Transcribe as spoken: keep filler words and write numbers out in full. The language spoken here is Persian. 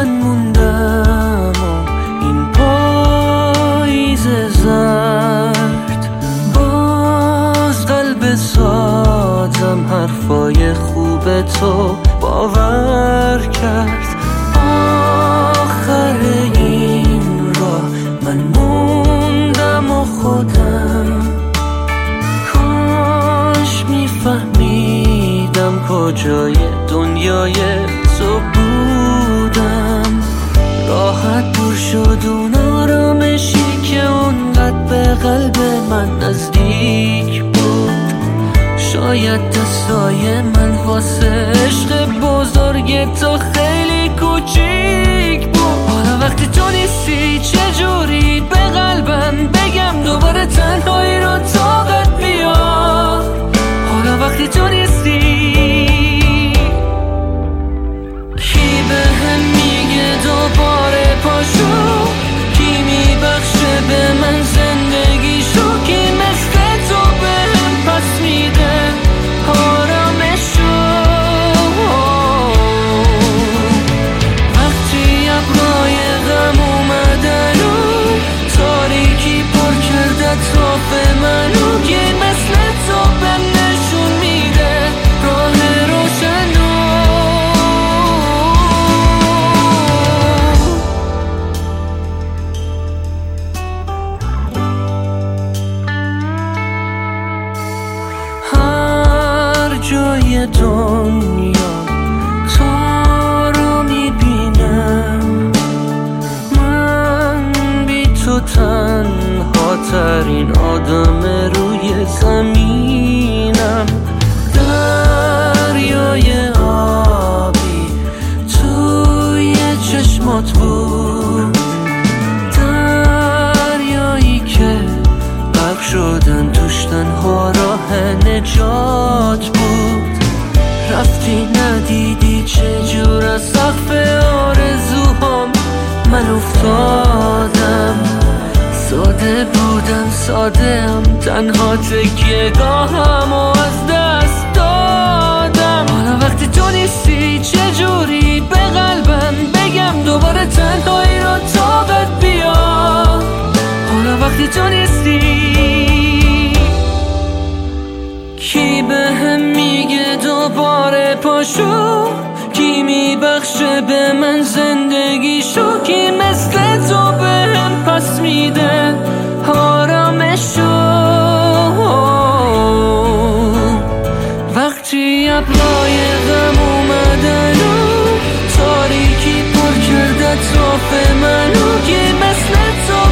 من موندم و این پاییز زرد باز قلب سازم حرفای خوب تو باور کرد. آخر این راه من موندم و خودم کاش میفهمیدم کجای دنیای تو بودم. راحت دور شد اون آرامشی که اونقدر به قلب من نزدیک بود. شاید دستای من واسه عشق بزرگ تو خیلی کوچیک بود. حالا وقتی تو نیستی چجوری به قلبم بگم دوباره تنهایی رو طاقت بیار. حالا وقتی تو نیستی کی به هم میگه دوباره پاشو، کی میبخشه به من زندگیشو، کی مثل تو به هم پس میده آرامشو. وقتی ابرای غم اومدن و تاریکی پر کرده اطراف منو، کی مثل تو به نشون میده راه روشنو. هر جای دنیا تو رو میبینم، من بی تو تنها ترین آدم روی زمینم. دریای آبی توی چشمات بود، دریایی که غرق شدن توش تنها راه نجات بود. رفتی ندیدی چجور از سقف آرزوهام من افتادم. ساده بودم ساده‌ام، تنها تکیه گاهم و از دست دادم. حالا وقتی تو نیستی چجوری به قلبم بگم دوباره تنهایی رو طاقت بیار. حالا وقتی تو نیستی کی به هم میگه دوباره پاشو، کی میبخشه به من زندگیشو، کی مثل تو به هم پس میده آرامشو. وقتی ابرای غم اومدن و تاریکی پر کرده اطراف منو، کی مثل تو